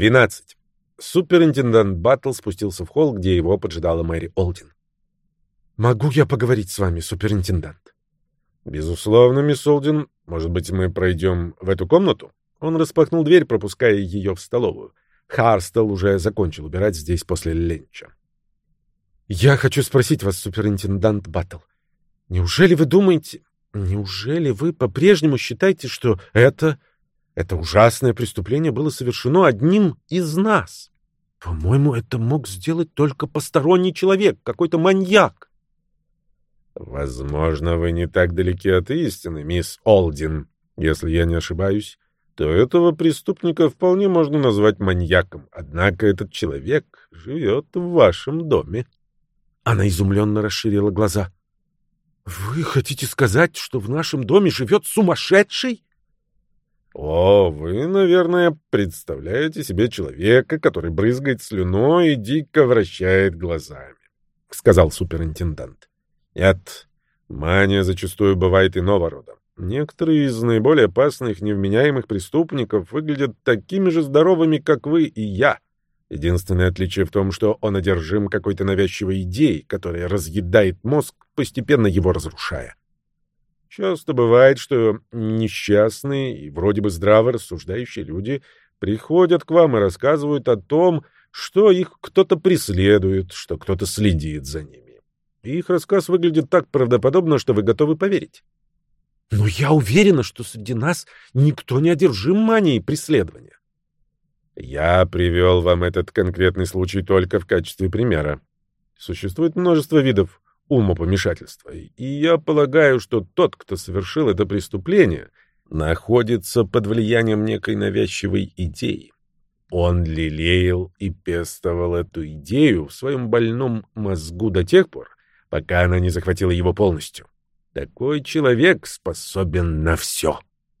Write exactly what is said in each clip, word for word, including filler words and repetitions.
Двенадцать. Суперинтендант Баттл спустился в холл, где его поджидала Мэри Олдин. «Могу я поговорить с вами, суперинтендант?» «Безусловно, мисс Олдин. Может быть, мы пройдем в эту комнату?» Он распахнул дверь, пропуская ее в столовую. Харстел уже закончил убирать здесь после ленча. «Я хочу спросить вас, суперинтендант Баттл, неужели вы думаете, неужели вы по-прежнему считаете, что это, это ужасное преступление было совершено одним из нас? По-моему, это мог сделать только посторонний человек, какой-то маньяк». «Возможно, вы не так далеки от истины, мисс Олдин. Если я не ошибаюсь, то этого преступника вполне можно назвать маньяком. Однако этот человек живет в вашем доме». Она изумленно расширила глаза. «Вы хотите сказать, что в нашем доме живет сумасшедший?» «О, вы, наверное, представляете себе человека, который брызгает слюной и дико вращает глазами», — сказал суперинтендант. «Нет, мания зачастую бывает иного рода. Некоторые из наиболее опасных невменяемых преступников выглядят такими же здоровыми, как вы и я. Единственное отличие в том, что он одержим какой-то навязчивой идеей, которая разъедает мозг, постепенно его разрушая. Часто бывает, что несчастные и вроде бы здраво рассуждающие люди приходят к вам и рассказывают о том, что их кто-то преследует, что кто-то следит за ними. Их рассказ выглядит так правдоподобно, что вы готовы поверить. Но я уверена, что среди нас никто не одержим манией преследования. Я привел вам этот конкретный случай только в качестве примера. Существует множество видов умопомешательства, и я полагаю, что тот, кто совершил это преступление, находится под влиянием некой навязчивой идеи. Он лелеял и пестовал эту идею в своем больном мозгу до тех пор, пока она не захватила его полностью. Такой человек способен на все.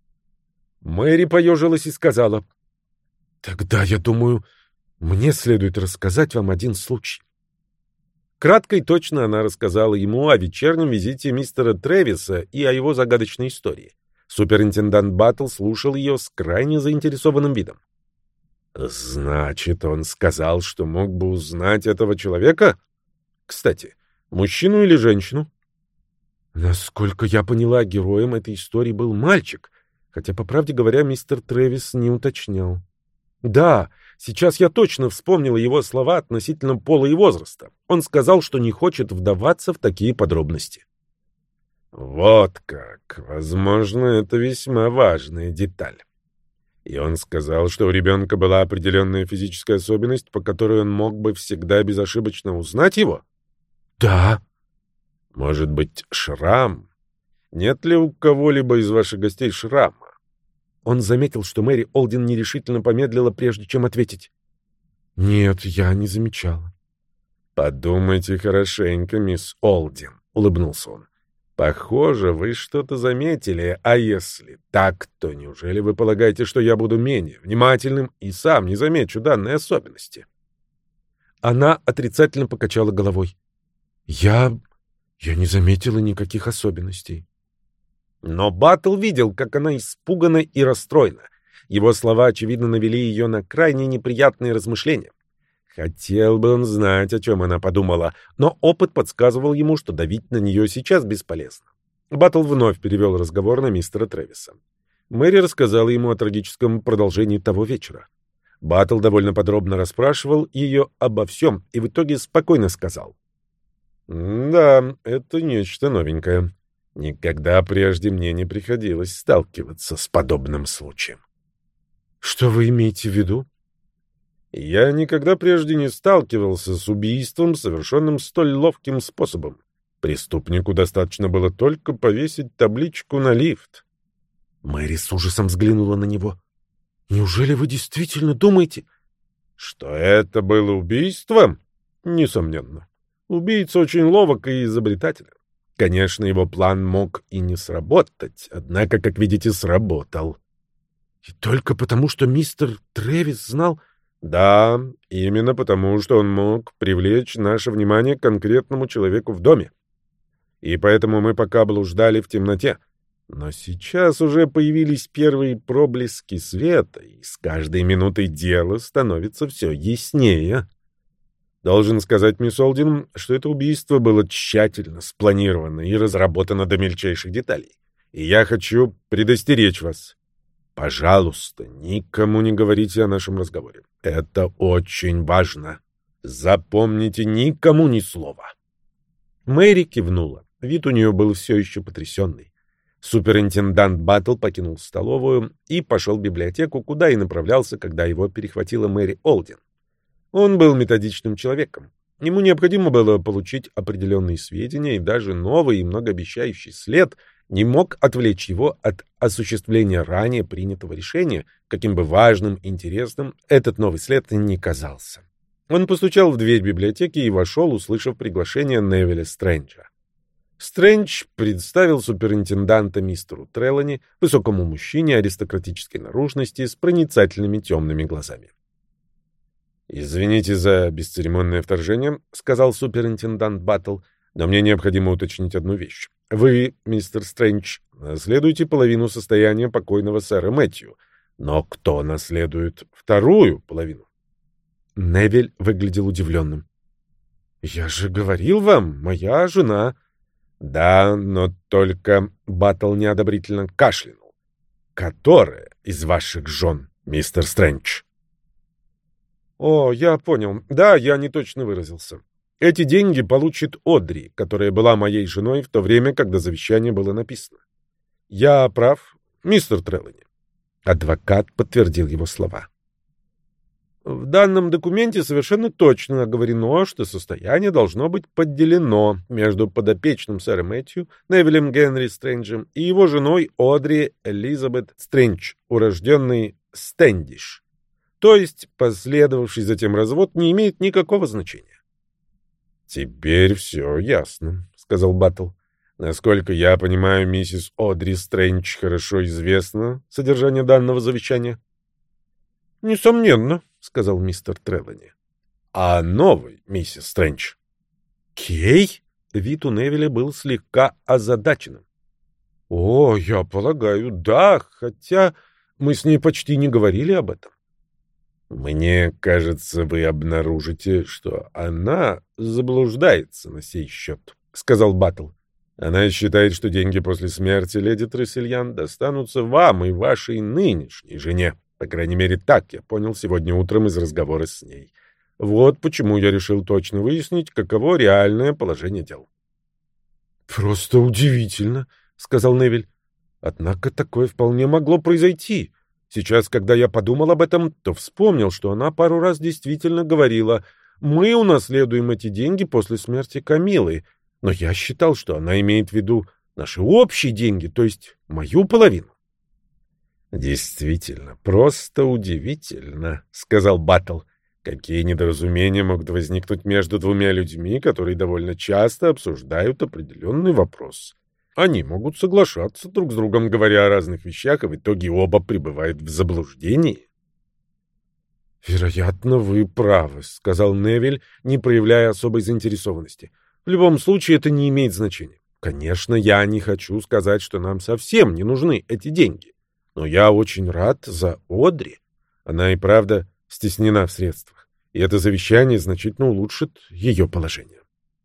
Мэри поежилась и сказала: «Тогда, я думаю, мне следует рассказать вам один случай». Кратко и точно она рассказала ему о вечернем визите мистера Трэвиса и о его загадочной истории. Суперинтендант Баттл слушал ее с крайне заинтересованным видом. «Значит, он сказал, что мог бы узнать этого человека? Кстати, мужчину или женщину?» «Насколько я поняла, героем этой истории был мальчик, хотя, по правде говоря, мистер Трэвис не уточнял». «Да, сейчас я точно вспомнила его слова относительно пола и возраста. Он сказал, что не хочет вдаваться в такие подробности». «Вот как. Возможно, это весьма важная деталь. И он сказал, что у ребенка была определенная физическая особенность, по которой он мог бы всегда безошибочно узнать его?» «Да». «Может быть, шрам? Нет ли у кого-либо из ваших гостей шрама?» Он заметил, что Мэри Олдин нерешительно помедлила, прежде чем ответить. «Нет, я не замечала». «Подумайте хорошенько, мисс Олдин», — улыбнулся он. «Похоже, вы что-то заметили, а если так, то неужели вы полагаете, что я буду менее внимательным и сам не замечу данной особенности?» Она отрицательно покачала головой. «Я... я не заметила никаких особенностей». Но Баттл видел, как она испугана и расстроена. Его слова, очевидно, навели ее на крайне неприятные размышления. Хотел бы он знать, о чем она подумала, но опыт подсказывал ему, что давить на нее сейчас бесполезно. Баттл вновь перевел разговор на мистера Трэвиса. Мэри рассказала ему о трагическом продолжении того вечера. Баттл довольно подробно расспрашивал ее обо всем и в итоге спокойно сказал: «Да, это нечто новенькое. Никогда прежде мне не приходилось сталкиваться с подобным случаем». «Что вы имеете в виду?» «Я никогда прежде не сталкивался с убийством, совершенным столь ловким способом. Преступнику достаточно было только повесить табличку на лифт». Мэри с ужасом взглянула на него. «Неужели вы действительно думаете...» «Что это было убийство? Несомненно. Убийца очень ловок и изобретателен. Конечно, его план мог и не сработать, однако, как видите, сработал». «И только потому, что мистер Трэвис знал...» «Да, именно потому, что он мог привлечь наше внимание к конкретному человеку в доме. И поэтому мы пока блуждали в темноте. Но сейчас уже появились первые проблески света, и с каждой минутой дело становится все яснее. Должен сказать, мисс Олдин, что это убийство было тщательно спланировано и разработано до мельчайших деталей. И я хочу предостеречь вас. Пожалуйста, никому не говорите о нашем разговоре. Это очень важно. Запомните никому ни слова. Мэри кивнула. Вид у нее был все еще потрясенный. Суперинтендант Баттл покинул столовую и пошел в библиотеку, куда и направлялся, когда его перехватила Мэри Олдин. Он был методичным человеком. Ему необходимо было получить определенные сведения, и даже новый и многообещающий след не мог отвлечь его от осуществления ранее принятого решения, каким бы важным и интересным этот новый след ни казался. Он постучал в дверь библиотеки и вошел, услышав приглашение Невиля Стрэнджа. Стрэндж представил суперинтенданта мистеру Трелани, высокому мужчине аристократической наружности с проницательными темными глазами. «Извините за бесцеремонное вторжение», — сказал суперинтендант Баттл, «но мне необходимо уточнить одну вещь. Вы, мистер Стрэндж, наследуете половину состояния покойного сэра Мэтью, но кто наследует вторую половину?» Невиль выглядел удивленным. «Я же говорил вам, моя жена...» «Да, но только...» — Баттл неодобрительно кашлянул. «Которая из ваших жен, мистер Стрэндж?» «О, я понял. Да, я не точно выразился. Эти деньги получит Одри, которая была моей женой в то время, когда завещание было написано. Я прав, мистер Трелани?» Адвокат подтвердил его слова. В данном документе совершенно точно оговорено, что состояние должно быть поделено между подопечным сэром Мэтью, Невилем Генри Стрэнджем, и его женой Одри Элизабет Стрэндж, урожденной Стэндиш. То есть последовавший затем развод не имеет никакого значения. «Теперь все ясно», — сказал Баттл. «Насколько я понимаю, миссис Одри Стрэндж хорошо известно содержание данного завещания?» «Несомненно», — сказал мистер Трелани. «А новый, миссис Стрэндж?» «Кей?» — вид у Невиля был слегка озадаченным. «О, я полагаю, да, хотя мы с ней почти не говорили об этом». «Мне кажется, вы обнаружите, что она заблуждается на сей счет», — сказал Баттл. «Она считает, что деньги после смерти леди Трессельян достанутся вам и вашей нынешней жене. По крайней мере, так я понял сегодня утром из разговора с ней. Вот почему я решил точно выяснить, каково реальное положение дел». «Просто удивительно», — сказал Невиль. «Однако такое вполне могло произойти. Сейчас, когда я подумал об этом, то вспомнил, что она пару раз действительно говорила: «Мы унаследуем эти деньги после смерти Камилы», но я считал, что она имеет в виду наши общие деньги, то есть мою половину. «Действительно, просто удивительно», — сказал Баттл. «Какие недоразумения могут возникнуть между двумя людьми, которые довольно часто обсуждают определенный вопрос? Они могут соглашаться друг с другом, говоря о разных вещах, и в итоге оба пребывают в заблуждении». «Вероятно, вы правы», — сказал Невиль, не проявляя особой заинтересованности. «В любом случае это не имеет значения. Конечно, я не хочу сказать, что нам совсем не нужны эти деньги. Но я очень рад за Одри. Она и правда стеснена в средствах, и это завещание значительно улучшит ее положение».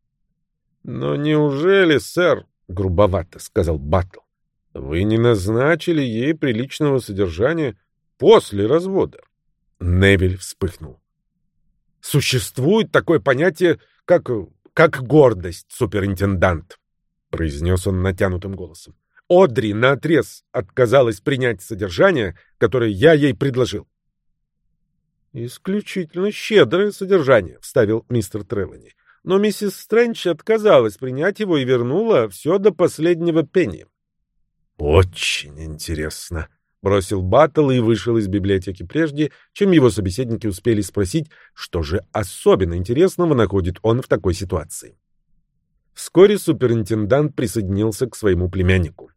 «Но неужели, сэр, — грубовато сказал Баттл, — вы не назначили ей приличного содержания после развода?» Невиль вспыхнул. «Существует такое понятие, как, как гордость, суперинтендант», — произнес он натянутым голосом. «Одри наотрез отказалась принять содержание, которое я ей предложил». «Исключительно щедрое содержание», — вставил мистер Трелани. «Но миссис Стрэндж отказалась принять его и вернула все до последнего пенни». «Очень интересно», — бросил Баттл и вышел из библиотеки прежде, чем его собеседники успели спросить, что же особенно интересного находит он в такой ситуации. Вскоре суперинтендант присоединился к своему племяннику.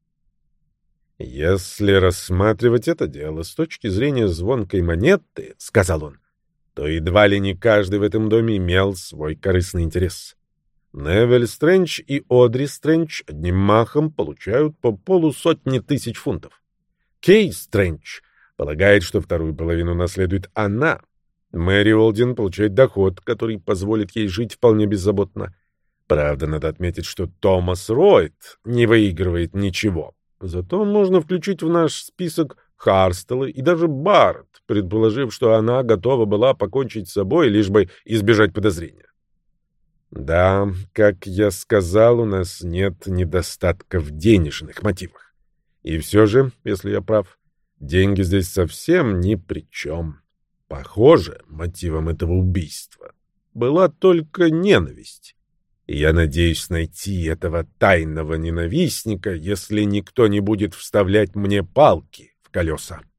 «Если рассматривать это дело с точки зрения звонкой монеты, — сказал он, — то едва ли не каждый в этом доме имел свой корыстный интерес. Невель Стрэндж и Одри Стрэндж одним махом получают по полусотни тысяч фунтов. Кей Стрэндж полагает, что вторую половину наследует она. Мэри Олдин получает доход, который позволит ей жить вполне беззаботно. Правда, надо отметить, что Томас Ройд не выигрывает ничего. Зато можно включить в наш список Харстелла и даже Барретт, предположив, что она готова была покончить с собой, лишь бы избежать подозрения. Да, как я сказал, у нас нет недостатка в денежных мотивах. И все же, если я прав, деньги здесь совсем ни при чем. Похоже, мотивом этого убийства была только ненависть. И я надеюсь найти этого тайного ненавистника, если никто не будет вставлять мне палки в колеса.